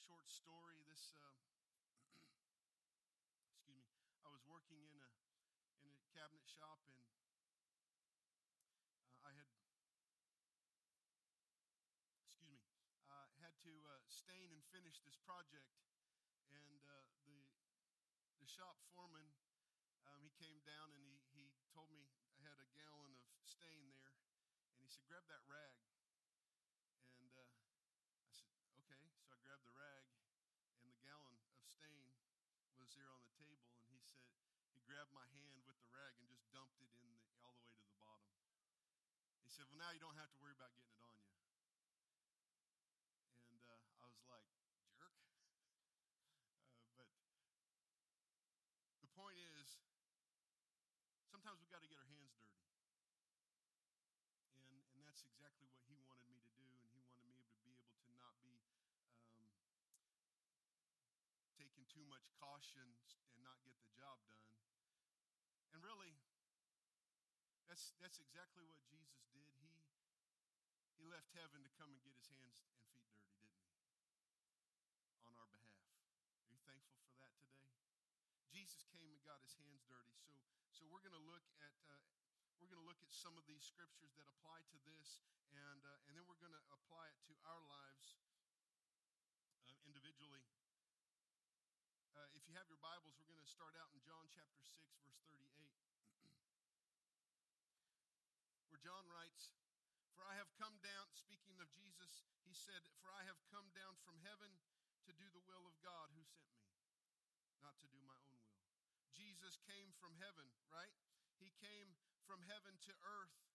short story. This, excuse me. I was working in a cabinet shop, and I had, had to stain and finish this project, and the shop foreman, he came down and he told me I had a gallon of stain there, and he said, "Grab that rag," and I said, "Okay." So I grabbed the rag, and the gallon of stain was there on the table, and he said, he grabbed my hand with the rag and just dumped it in all the way to the bottom. He said, "Well, now you don't have to worry about getting it on you." And I was like, jerk. But the point is, sometimes we got to get our hands dirty. And that's exactly what he wanted me to do, and he wanted me to be able to not be taking too much caution and not get the job done. And really, that's exactly what Jesus did. He left heaven to come and get his hands and feet dirty, didn't he? On our behalf. Are you thankful for that today? Jesus came and got his hands dirty. So we're going to look at some of these scriptures that apply to this, and then we're going to apply it to our lives individually. If you have your Bibles, we're going to start out in John chapter 6, verse 38, where John writes, "For I have come down," speaking of Jesus, he said, "For I have come down from heaven to do the will of God who sent me, not to do my own will." Jesus came from heaven, right? He came from heaven to earth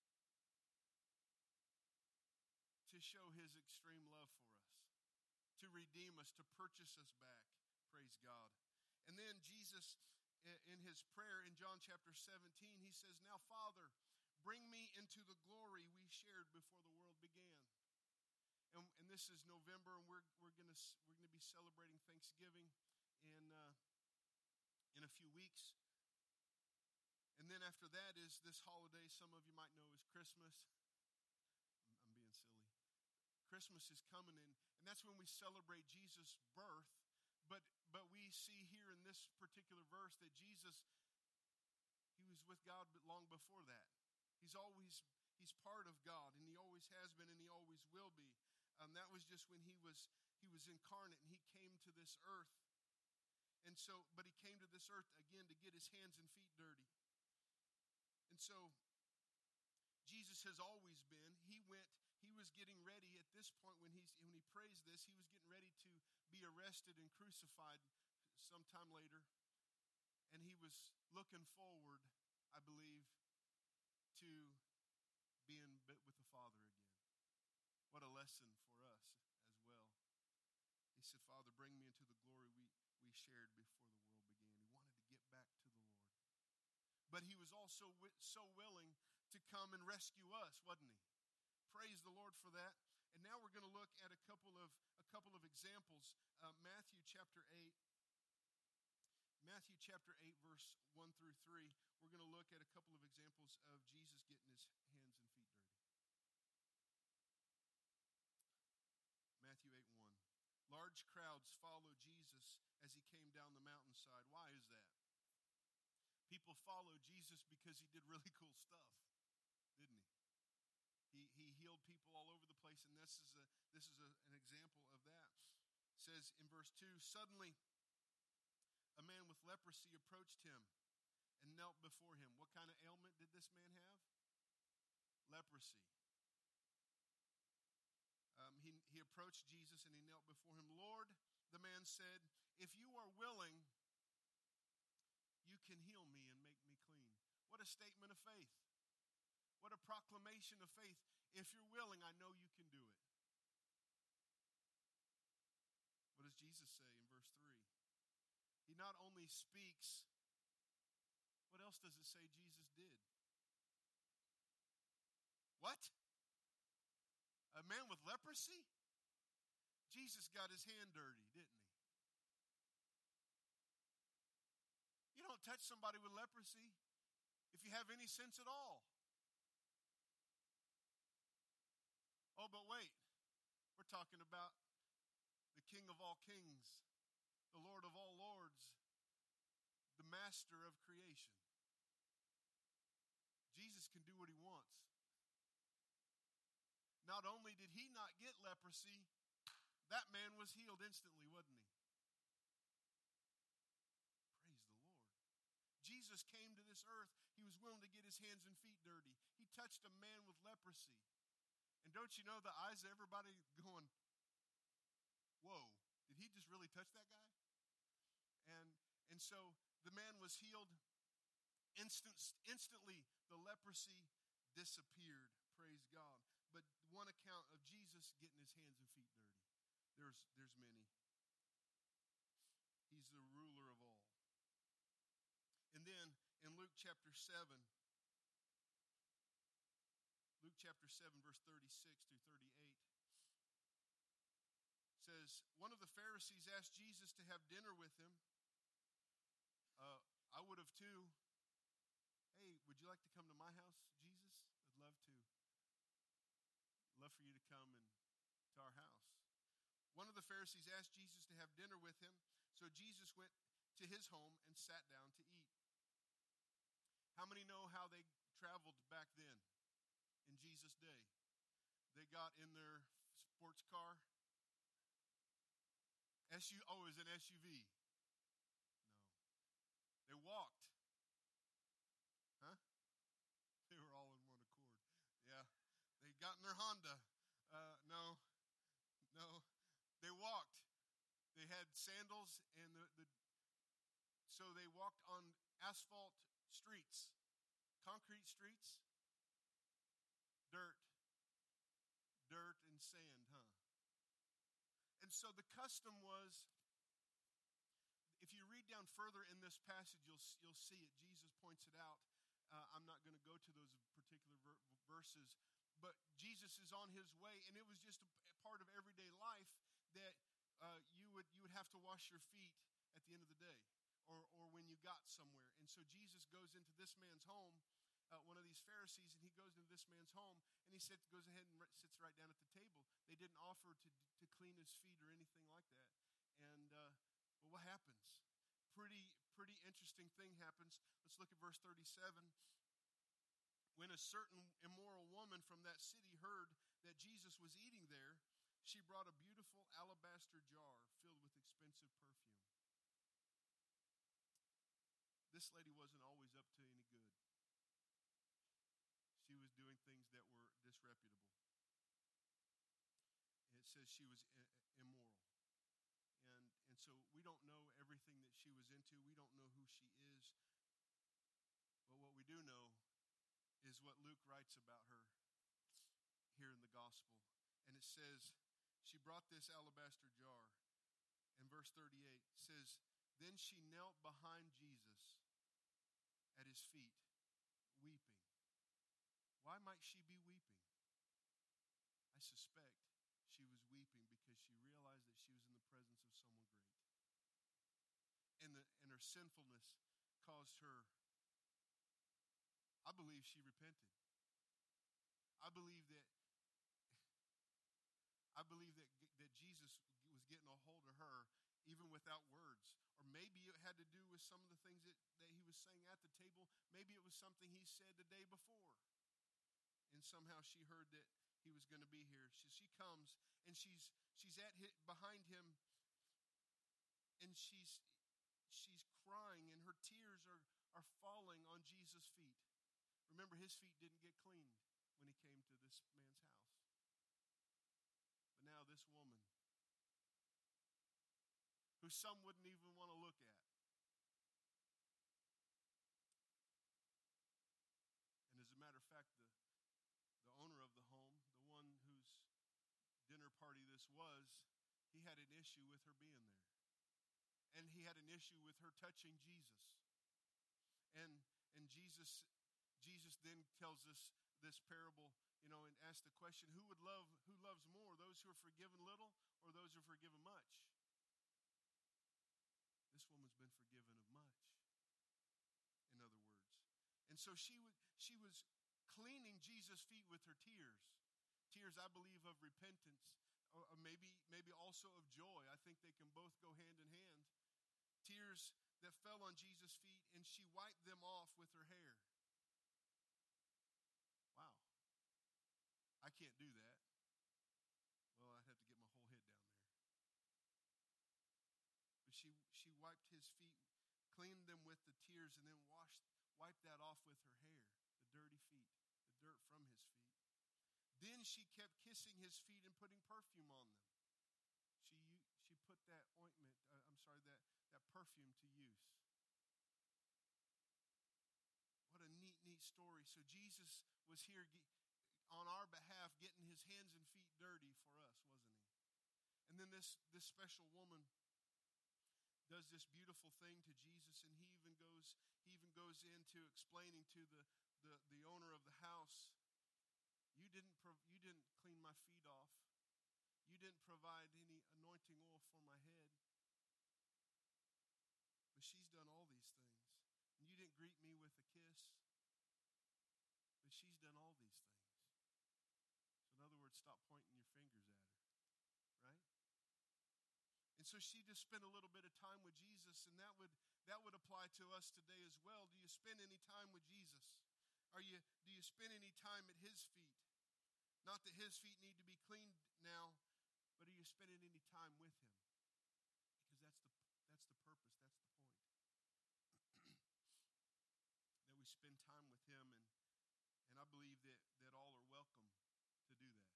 to show his extreme love for us, to redeem us, to purchase us back. Praise God. And then Jesus, in his prayer in John chapter 17, he says, "Now, Father, bring me into the glory we shared before the world began." And this is November, and we're going to be celebrating Thanksgiving in a few weeks. And then after that is this holiday some of you might know is Christmas. I'm being silly. Christmas is coming in, and that's when we celebrate Jesus' birth. But we see here in this particular verse that Jesus, he was with God long before that. He's part of God, and he always has been, and he always will be. That was just when he was incarnate, and he came to this earth. And so, but he came to this earth again to get his hands and feet dirty. And so Jesus has always been. He was getting ready at this point when he prays this, he was getting ready to be arrested and crucified sometime later. And he was looking forward, I believe, to being with the Father again. What a lesson for us as well. He said, "Father, bring me into the glory we shared before the world began." He wanted to get back to the Lord. But he was also so willing to come and rescue us, wasn't he? Praise the Lord for that. And now we're going to look at a couple of examples. Matthew chapter 8, verse 1 through 3. We're going to look at a couple of examples of Jesus getting his hands and feet dirty. Matthew 8:1. Large crowds followed Jesus as he came down the mountainside. Why is that? People followed Jesus because he did really cool stuff, didn't he? He healed people all over the place, and this is an example of that. It says in verse 2, "Suddenly a man with leprosy approached him and knelt before him." What kind of ailment did this man have? Leprosy. He approached Jesus and he knelt before him. "Lord," the man said, "if you are willing, you can heal me and make me clean." What a statement of faith. What a proclamation of faith. If you're willing, I know you can do it. What does Jesus say in verse 3? He not only speaks, what else does it say Jesus did? What? A man with leprosy? Jesus got his hand dirty, didn't he? You don't touch somebody with leprosy if you have any sense at all. Oh, but wait. We're talking about the King of all kings, the Lord of all lords, the master of creation. Jesus can do what he wants. Not only did he not get leprosy, that man was healed instantly, wasn't he? Praise the Lord. Jesus came to this earth. He was willing to get his hands and feet dirty. He touched a man with leprosy. And don't you know the eyes of everybody going, whoa, did he just really touch that guy? And so the man was healed. Instantly, the leprosy disappeared. Praise God. But one account of Jesus getting his hands and feet dirty. There's many. He's the ruler of all. And then in Luke chapter 7, verse 36 through 38, says, one of the Pharisees asked Jesus to have dinner with him. I would have too. Hey, would you like to come to my house, Jesus? I'd love to. Love for you to come to our house. One of the Pharisees asked Jesus to have dinner with him, so Jesus went to his home and sat down to eat. How many know how they traveled back then in Jesus' day? They got in their sports car. It was an SUV. No. They walked. Huh? They were all in one accord. Yeah. They got in their Honda. No. They walked. They had sandals, and so they walked on asphalt streets, concrete streets, dirt and sand, huh? And so the custom was, if you read down further in this passage, you'll see it. Jesus points it out. I'm not going to go to those particular verses, but Jesus is on his way, and it was just a part of everyday life that you would have to wash your feet at the end of the day, or when you got somewhere. And so Jesus goes into this man's home, one of these Pharisees, and he goes into this man's home, and he goes ahead and sits right down at the table. They didn't offer to clean his feet or anything like that. And but what happens? Pretty interesting thing happens. Let's look at verse 37. When a certain immoral woman from that city heard that Jesus was eating there, she brought a beautiful alabaster jar filled with expensive perfume. This lady wasn't always up to any good. She was doing things that were disreputable. It says she was immoral. And so we don't know everything that she was into. We don't know who she is. But what we do know is what Luke writes about her here in the gospel. And it says, she brought this alabaster jar. And verse 38 says, then she knelt behind Jesus at his feet, weeping. Why might she be weeping? I suspect she was weeping because she realized that she was in the presence of someone great. And her sinfulness caused her, I believe she repented. I believe that Jesus was getting a hold of her even without words. Or maybe it had to do with some of the things that he was saying at the table. Maybe it was something he said the day before. And somehow she heard that he was going to be here. She comes, and she's behind him, and she's crying, and her tears are falling on Jesus' feet. Remember, his feet didn't get cleaned when he came to this man's house. But now this woman, who some wouldn't even want to look at. And as a matter of fact, the owner of the home, the one whose dinner party this was, he had an issue with her being there. And he had an issue with her touching Jesus. And Jesus then tells us this parable, and asks the question, who loves more, those who are forgiven little or those who are forgiven much? This woman's been forgiven of much, in other words. And so she was cleaning Jesus' feet with her tears. Tears, I believe, of repentance, or maybe also of joy. I think they can both go hand in hand. Tears that fell on Jesus' feet, and she wiped them off with her hair. Wow. I can't do that. Well, I'd have to get my whole head down there. But she wiped his feet, cleaned them with the tears, and then wiped that off with her hair, the dirty feet, the dirt from his feet. Then she kept kissing his feet and putting perfume on them. She put that ointment, that perfume to use. What a neat story. So Jesus was here on our behalf, getting his hands and feet dirty for us, wasn't he? And then this special woman does this beautiful thing to Jesus, and he even goes into explaining to the owner of the house, you didn't clean my feet off. You didn't provide any anointing oil for my head. But she's done all these things. And you didn't greet me with a kiss. But she's done all these things. So in other words, stop pointing your fingers at her. Right? And so she just spent a little bit of time with Jesus, and that would apply to us today as well. Do you spend any time with Jesus? Do you spend any time at his feet? Not that his feet need to be cleaned now, but are you spending any time with him? Because that's the purpose, that's the point. That we spend time with him, and I believe that all are welcome to do that.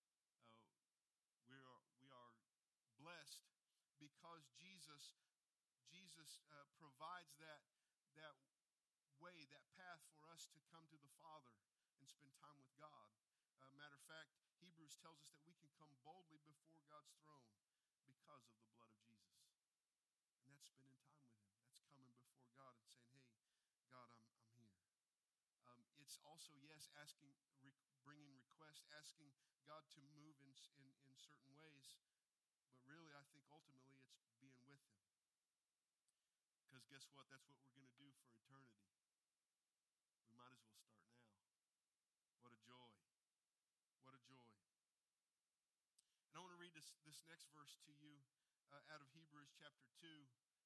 We are blessed because Jesus provides that way, that path for us to come to the Father and spend time with God. Matter of fact, Hebrews tells us that we can come boldly before God's throne because of the blood of Jesus. And that's spending time with him. That's coming before God and saying, hey, God, I'm here. It's also, yes, bringing requests, asking God to move in certain ways. But really, I think ultimately it's being with him. Because guess what? That's what we're going to do for eternity. We might as well start now. What a joy. What a joy. And I want to read this next verse to you out of Hebrews chapter 2.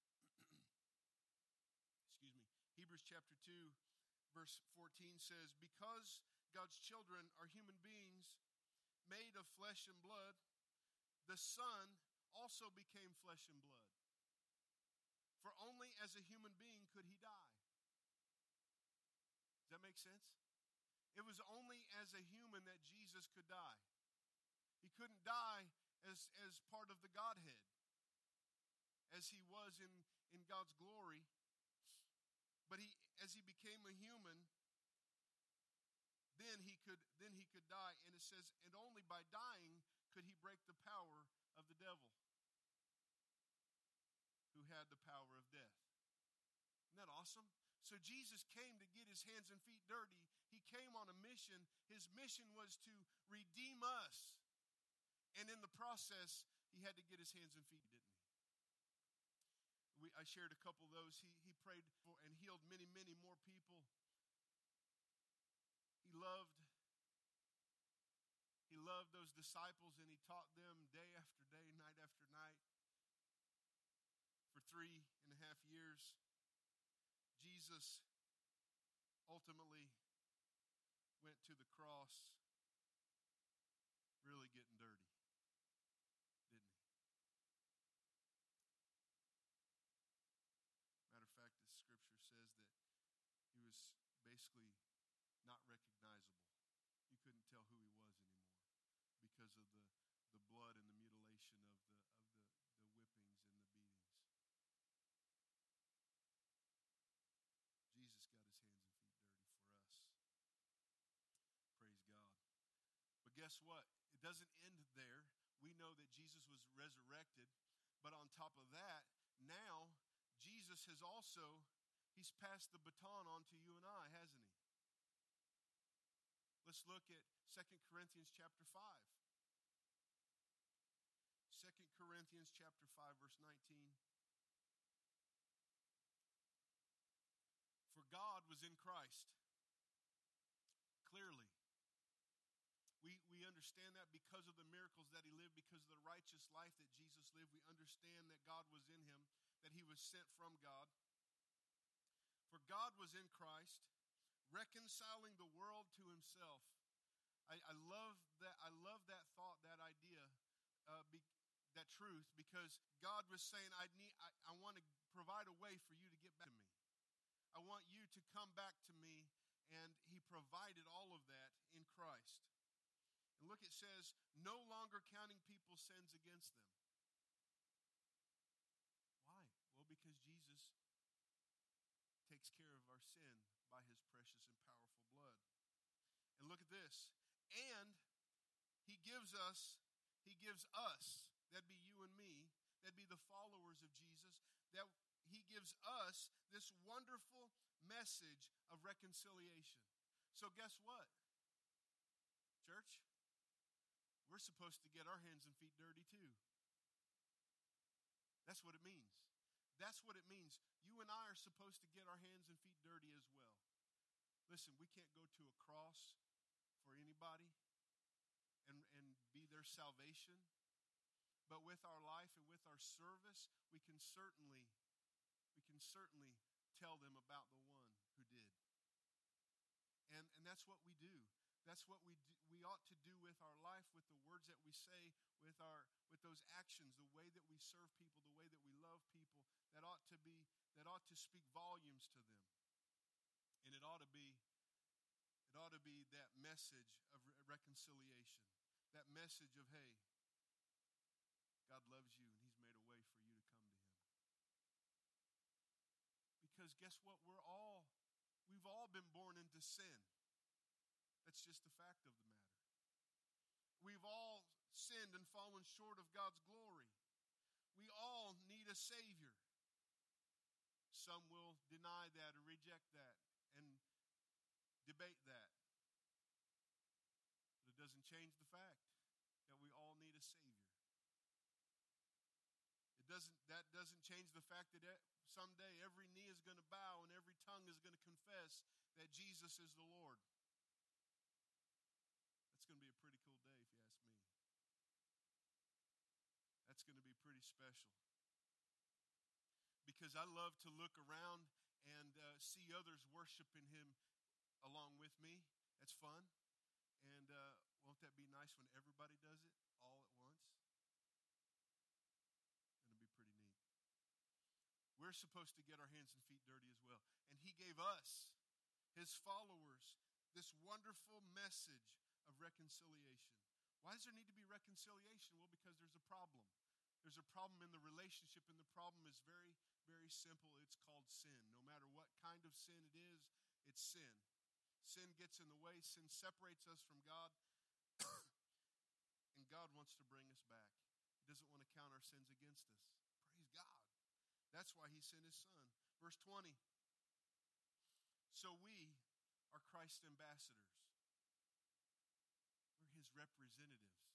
Excuse me. Hebrews chapter 2, verse 14 says, because God's children are human beings made of flesh and blood, the Son also became flesh and blood. For only as a human being could he die. Does that make sense? It was only as a human that Jesus could die. He couldn't die as part of the Godhead, as he was in God's glory. But as he became a human, then he could die. And it says, and only by dying could he break the power of the devil, who had the power of death. Isn't that awesome? So Jesus came to get his hands and feet dirty. He came on a mission. His mission was to redeem us. And in the process, he had to get his hands and feet, didn't he? I shared a couple of those. He prayed for and healed many, many more people. He loved those disciples, and he taught them day after day, night after night. For 3.5 years, Jesus ultimately went to the cross really getting dirty, didn't he? Matter of fact, the scripture says that he was basically not recognizable. You couldn't tell who he was anymore because of the blood and the mutilation of the whippings and the beatings. Jesus got his hands and feet dirty for us. Praise God. But guess what? It doesn't end there. We know that Jesus was resurrected. But on top of that, now Jesus he's passed the baton on to you and I, hasn't he? Let's look at 2 Corinthians chapter 5. 2 Corinthians chapter 5, verse 19. For God was in Christ. Clearly. We understand understand that because of the miracles that he lived, because of the righteous life that Jesus lived. We understand that God was in him, that he was sent from God. For God was in Christ, reconciling the world to himself. I love that. I love that thought, that idea, that truth, because God was saying, I want to provide a way for you to get back to me. I want you to come back to me, and he provided all of that in Christ. And look, it says, no longer counting people's sins against them. Why? Well, because Jesus takes care of our sin by his precious and powerful blood. And look at this. And he gives us, that'd be you and me, that'd be the followers of Jesus, that he gives us this wonderful message of reconciliation. So guess what, church? We're supposed to get our hands and feet dirty too. That's what it means. That's what it means. You and I are supposed to get our hands and feet dirty as well. Listen, we can't go to a cross for anybody and be their salvation. But with our life and with our service, we can certainly tell them about the one who did. And that's what we do. That's what we ought to do with our life, with the words that we say, with those actions, the way that we serve people, the way that we love people. That ought to speak volumes to them. And it ought to be that message of reconciliation, that message of, hey, God loves you and he's made a way for you to come to him. Because guess what? We've all been born into sin. That's just the fact of the matter. We've all sinned and fallen short of God's glory. We all need a Savior. Some will deny that or reject that and debate that. But it doesn't change the fact that we all need a Savior. That doesn't change the fact that someday every knee is going to bow and every tongue is going to confess that Jesus is the Lord. That's going to be a pretty cool day if you ask me. That's going to be pretty special. Because I love to look around and see others worshiping him along with me. That's fun. And won't that be nice when everybody does it all at once? Going to be pretty neat. We're supposed to get our hands and feet dirty as well. And he gave us, his followers, this wonderful message of reconciliation. Why does there need to be reconciliation? Well, because there's a problem. There's a problem in the relationship, and the problem is very, very simple. It's called sin. No matter what kind of sin it is, it's sin. Sin gets in the way. Sin separates us from God. And God wants to bring us back. He doesn't want to count our sins against us. Praise God. That's why he sent his son. Verse 20. So we are Christ's ambassadors. We're his representatives.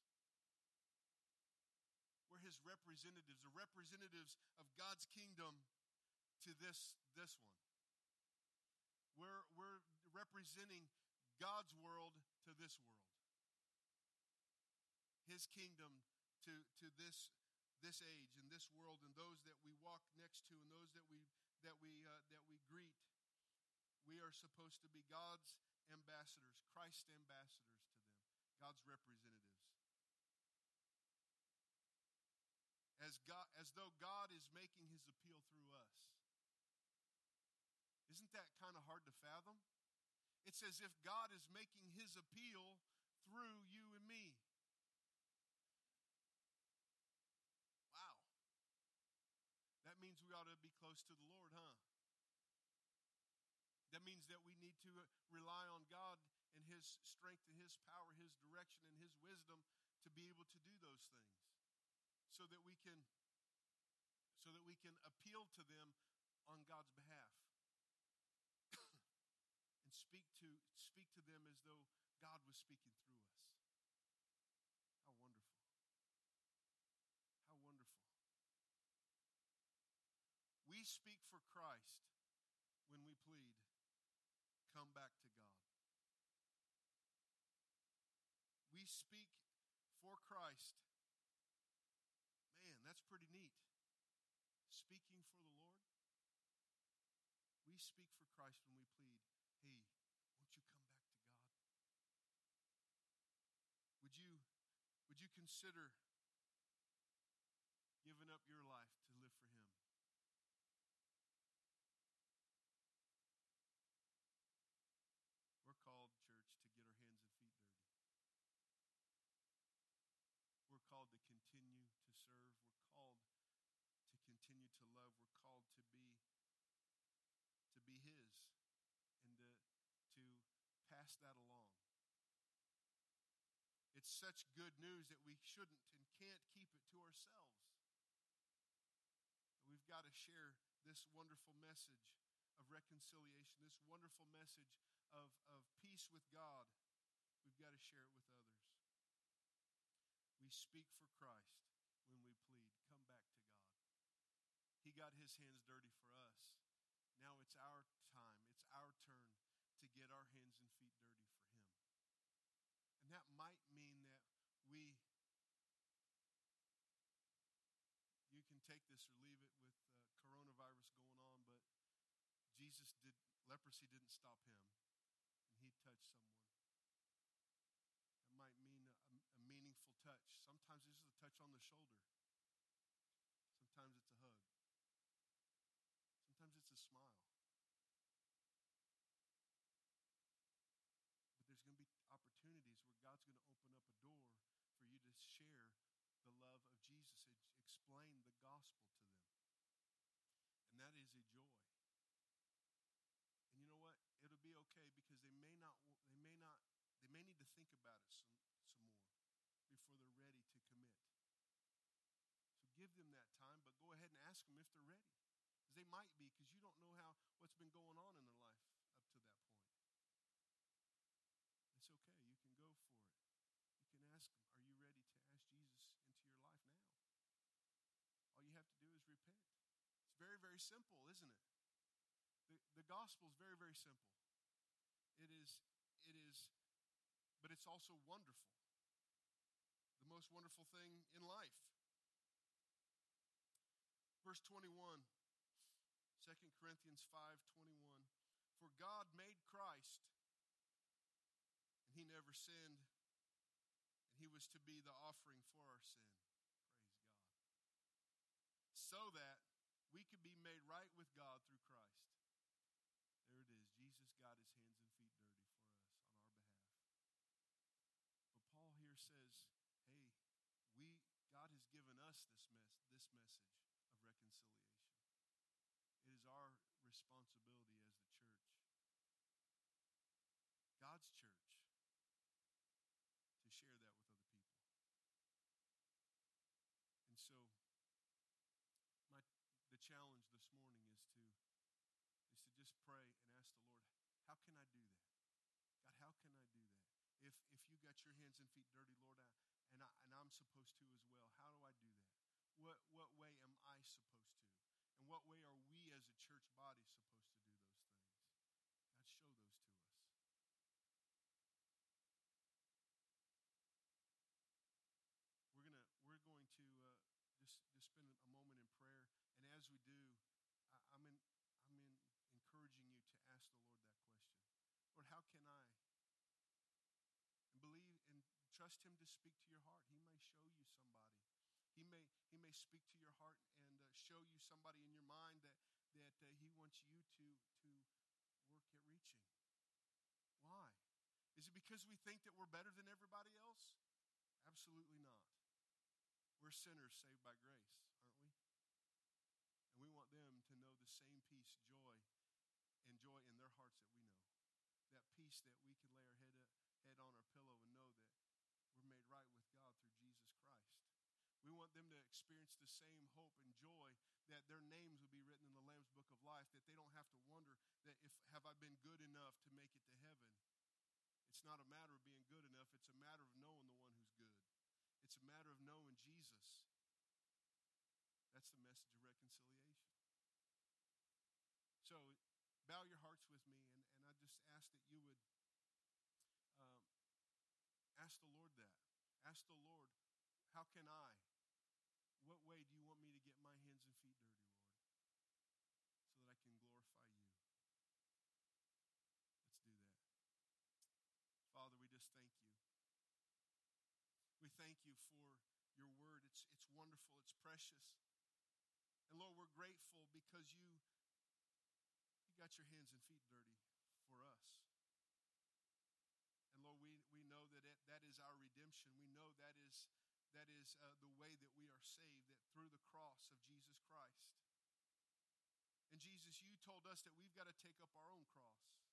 We're his representatives, the representatives of God's kingdom to this one. We're representing God's world to this world. His kingdom to this age and this world, and those that we walk next to and those that we greet. We are supposed to be God's ambassadors, Christ's ambassadors to them, God's representatives. As though God is making his appeal through us. Isn't that kind of hard to fathom? It's as if God is making his appeal through you and me. Wow. That means we ought to be close to the Lord, huh? That means that we need to rely on God and his strength and his power, his direction and his wisdom to be able to do those things. So that we can appeal to them on God's behalf. And speak to them as though God was speaking through us. How wonderful. How wonderful. We speak for Christ when we plead, come back to God. We speak for Christ. Man, that's pretty neat. Speaking for the Lord. We speak for Christ when we plead, hey, won't you come back to God? Would you consider giving up your life to live for Him? We're called, church, to get our hands and feet dirty. We're called to continue to serve. We're called to continue to love. We're called to be His and to pass that along. It's such good news that we shouldn't and can't keep it to ourselves. We've got to share this wonderful message of reconciliation, this wonderful message of peace with God. We've got to share it with others. We speak for Christ when we plead, come back to God. He got His hands dirty for us. Now it's our time, it's our turn to get our hands and feet dirty for Him. And that might mean that you can take this or leave it with coronavirus going on, but leprosy didn't stop Him, and He touched someone. That might mean a meaningful touch. Sometimes it's a touch on the shoulder. Sometimes it's a hug. Sometimes it's a smile. But there's going to be opportunities where God's going to open up a door for you to share the love of Jesus and explain the gospel to them. And that is a joy. And you know what? It'll be okay because they may need to think about it some more before they're ready to commit. So give them that time, but go ahead and ask them if they're ready. Because they might be, because you don't know what's been going on in their life up to that point. It's okay. You can go for it. You can ask them, are you ready to ask Jesus into your life now? All you have to do is repent. It's very, very simple, isn't it? The gospel is very, very simple. It is, but it's also wonderful. The most wonderful thing in life. Verse 21, 2 Corinthians 5:21. For God made Christ, and He never sinned, and He was to be the offering for our sin. Praise God. So that we could be made right with God through Christ. There it is. Jesus got His hands and feet dirty for us on our behalf. But Paul here says, hey, God has given us this message of reconciliation. It is our responsibility as the church, God's church, to share that with other people. And so, the challenge this morning is to just pray and ask the Lord, how can I do that? God, how can I do that? If you got your hands and feet dirty, Lord, and I'm supposed to as well, how do I do that? What way am I supposed to? And what way are we as a church body supposed to do those things? God, show those to us. We're going to just spend a moment in prayer, and as we do, I'm encouraging you to ask the Lord that question. Lord, how can I? And believe and trust Him to speak to your heart. He may show you somebody. He may speak to your heart and show you somebody in your mind that He wants you to work at reaching. Why? Is it because we think that we're better than everybody else? Absolutely not. We're sinners saved by grace, aren't we? And we want them to know the same peace, joy in their hearts that we know. That peace that we can lay our head on our pillow and know that we're made right with God through Jesus Christ. We want them to experience the same hope and joy that their names would be written in the Lamb's Book of Life, that they don't have to wonder that have I been good enough to make it to heaven. It's not a matter of being good enough. It's a matter of knowing the one who's good. It's a matter of knowing Jesus. That's the message of reconciliation. So bow your hearts with me, and I just ask that you would ask ask the Lord that. Ask the Lord, how can I? What way do you want me to get my hands and feet dirty, Lord, so that I can glorify you? Let's do that. Father, we just thank you. We thank you for your word. It's wonderful. It's precious. And Lord, we're grateful because you got your hands and feet dirty for us. And Lord, we know that is our redemption. We know that is the way that we are saved, that through the cross of Jesus Christ. And Jesus, you told us that we've got to take up our own cross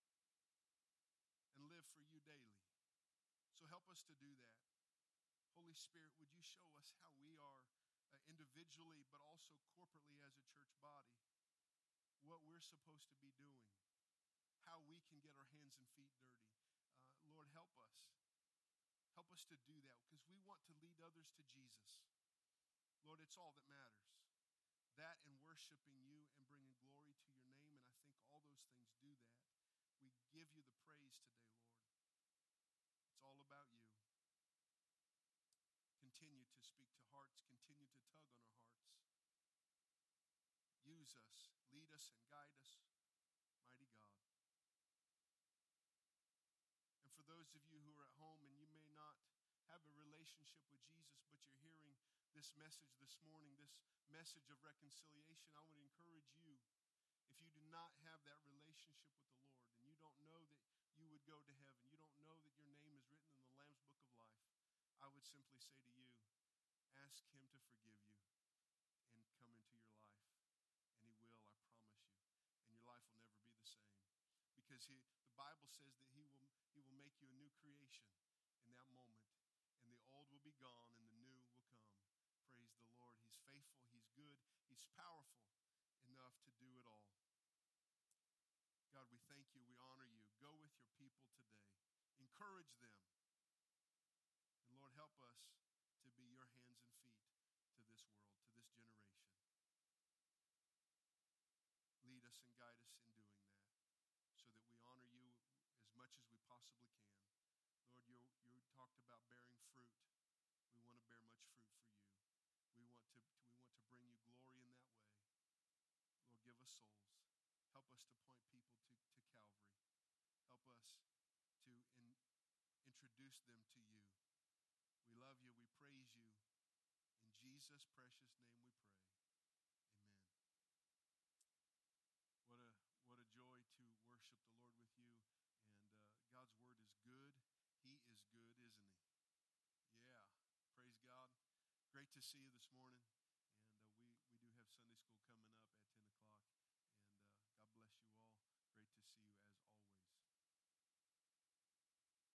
and live for you daily. So help us to do that. Holy Spirit, would you show us how we are individually, but also corporately as a church body, what we're supposed to be doing, how we can get our hands and feet dirty. Lord, help us. Help us to do that because we want to lead others to Jesus. Lord, it's all that matters. That and worshiping you and bringing glory to your name, and I think all those things do that. We give you the praise today, Lord. It's all about you. Continue to speak to hearts. Continue to tug on our hearts. Use us. Lead us and guide us, mighty God. And for those of you who are at home and you may not have a relationship with Jesus, but you're hearing this message this morning, this message of reconciliation, I would encourage you, if you do not have that relationship with the Lord and you don't know that you would go to heaven, you don't know that your name is written in the Lamb's Book of Life, I would simply say to you, ask him to forgive you and come into your life. And he will, I promise you. And your life will never be the same. Because the Bible says that he will make you a new creation in that moment. And the old will be gone and the new will come. Praise the Lord. He's faithful. He's good. He's powerful enough to do it all. God, we thank you. We honor you. Go with your people today. Encourage them. And Lord, help us to be your hands and feet to this world, to this generation. Lead us and guide us in doing that so that we honor you as much as we possibly can. Lord, you talked about bearing fruit. We want to bear much fruit for you. We want to bring you glory in that way. Lord, give us souls. Help us to point people to Calvary. Help us to introduce them to you. We love you. We praise you. In Jesus' precious name we pray. Amen. What a joy to worship the Lord with you. And God's word is good. He is good, isn't he? Yeah. Praise God. Great to see you this morning.